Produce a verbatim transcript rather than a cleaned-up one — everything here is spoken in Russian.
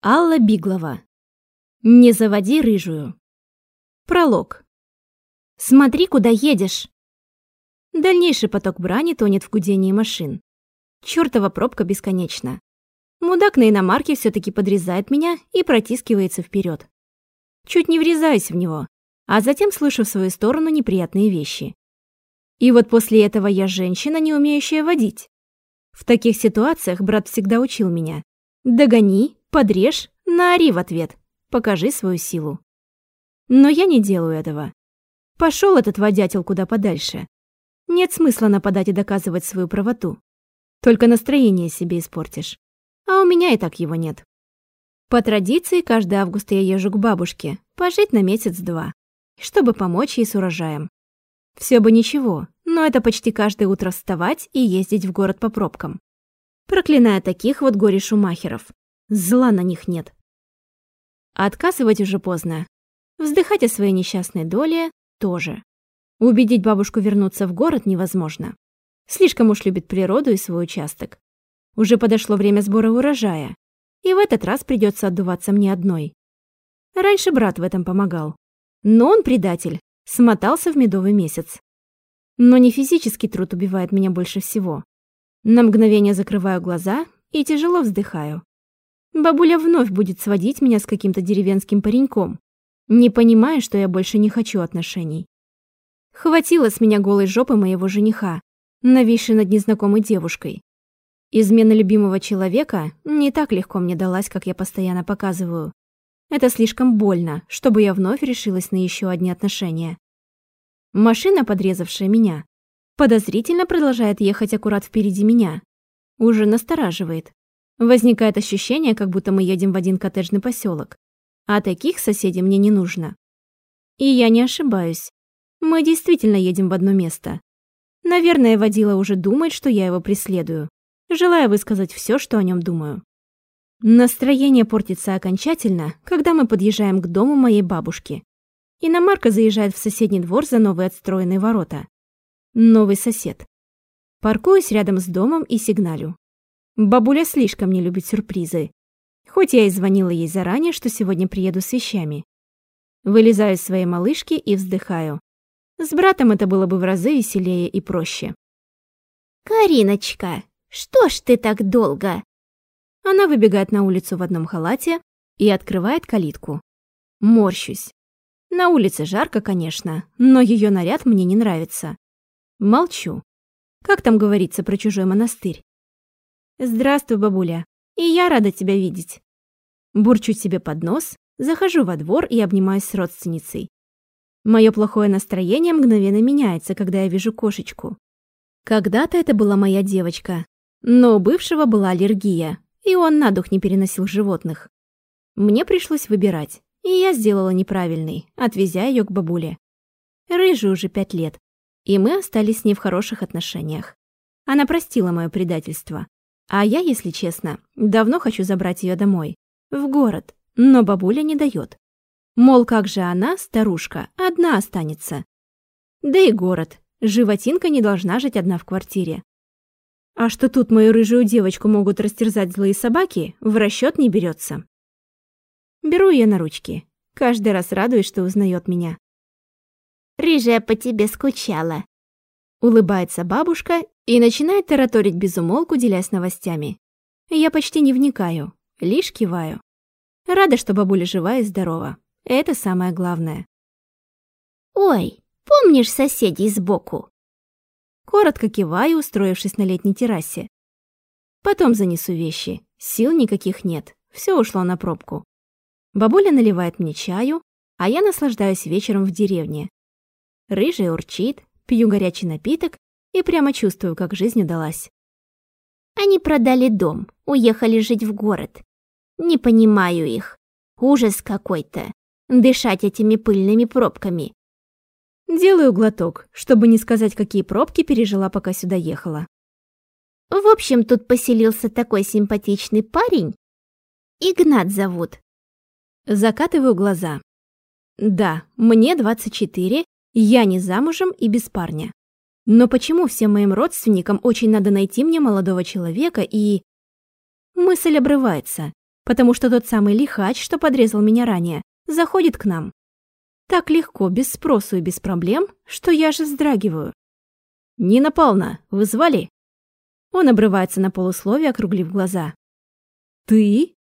Алла Биглова. Не заводи рыжую. Пролог. Смотри, куда едешь. Дальнейший поток брани тонет в гудении машин. Чёртова пробка бесконечна. Мудак на иномарке всё-таки подрезает меня и протискивается вперёд. Чуть не врезаюсь в него, а затем слышу в свою сторону неприятные вещи. И вот после этого я женщина, не умеющая водить. В таких ситуациях брат всегда учил меня: догони, подрежь, наори в ответ, покажи свою силу. Но я не делаю этого. Пошёл этот водятел куда подальше. Нет смысла нападать и доказывать свою правоту. Только настроение себе испортишь. А у меня и так его нет. По традиции, каждый август я езжу к бабушке, пожить на месяц-два, чтобы помочь ей с урожаем. Всё бы ничего, но это почти каждое утро вставать и ездить в город по пробкам. Проклиная таких вот горе-шумахеров. Зла на них нет. Отказывать уже поздно. Вздыхать о своей несчастной доле тоже. Убедить бабушку вернуться в город невозможно. Слишком уж любит природу и свой участок. Уже подошло время сбора урожая, и в этот раз придется отдуваться мне одной. Раньше брат в этом помогал. Но он, предатель, смотался в медовый месяц. Но не физический труд убивает меня больше всего. На мгновение закрываю глаза и тяжело вздыхаю. Бабуля вновь будет сводить меня с каким-то деревенским пареньком, не понимая, что я больше не хочу отношений. Хватило с меня голой жопы моего жениха, нависшей над незнакомой девушкой. Измена любимого человека не так легко мне далась, как я постоянно показываю. Это слишком больно, чтобы я вновь решилась на еще одни отношения. Машина, подрезавшая меня, подозрительно продолжает ехать аккурат впереди меня. Уже настораживает. Возникает ощущение, как будто мы едем в один коттеджный поселок. А таких соседей мне не нужно. И я не ошибаюсь. Мы действительно едем в одно место. Наверное, водила уже думает, что я его преследую, желая высказать все, что о нем думаю. Настроение портится окончательно, когда мы подъезжаем к дому моей бабушки. Иномарка заезжает в соседний двор за новые отстроенные ворота. Новый сосед. Паркуюсь рядом с домом и сигналю. Бабуля слишком не любит сюрпризы. Хоть я и звонила ей заранее, что сегодня приеду с вещами. Вылезаю из своей малышки и вздыхаю. С братом это было бы в разы веселее и проще. «Кариночка, что ж ты так долго?» Она выбегает на улицу в одном халате и открывает калитку. Морщусь. На улице жарко, конечно, но ее наряд мне не нравится. Молчу. Как там говорится про чужой монастырь? «Здравствуй, бабуля, и я рада тебя видеть». Бурчу себе под нос, захожу во двор и обнимаюсь с родственницей. Мое плохое настроение мгновенно меняется, когда я вижу кошечку. Когда-то это была моя девочка, но у бывшего была аллергия, и он на дух не переносил животных. Мне пришлось выбирать, и я сделала неправильный, отвезя ее к бабуле. Рыжей уже пять лет, и мы остались с ней в хороших отношениях. Она простила мое предательство. А я, если честно, давно хочу забрать ее домой, в город, но бабуля не дает. Мол, как же она, старушка, одна останется. Да и город, животинка не должна жить одна в квартире. А что тут мою рыжую девочку могут растерзать злые собаки, в расчет не берется. Беру ее на ручки, каждый раз радуюсь, что узнает меня. «Рыжая по тебе скучала», — улыбается бабушка и начинает тараторить без умолку, делясь новостями. Я почти не вникаю, лишь киваю. Рада, что бабуля жива и здорова. Это самое главное. «Ой, помнишь соседей сбоку?» Коротко киваю, устроившись на летней террасе. Потом занесу вещи. Сил никаких нет. Все ушло на пробку. Бабуля наливает мне чаю, а я наслаждаюсь вечером в деревне. Рыжая урчит, пью горячий напиток и прямо чувствую, как жизнь удалась. «Они продали дом, уехали жить в город. Не понимаю их. Ужас какой-то. Дышать этими пыльными пробками». Делаю глоток, чтобы не сказать, какие пробки пережила, пока сюда ехала. «В общем, тут поселился такой симпатичный парень. Игнат зовут». Закатываю глаза. Да, мне двадцать четыре, я не замужем и без парня. Но почему всем моим родственникам очень надо найти мне молодого человека и... Мысль обрывается. потому что тот самый лихач, что подрезал меня ранее, заходит к нам. Так легко, без спросу и без проблем, что я же вздрагиваю. «Нина Павловна, вы звали?» Он обрывается на полусловие, округлив глаза. «Ты?»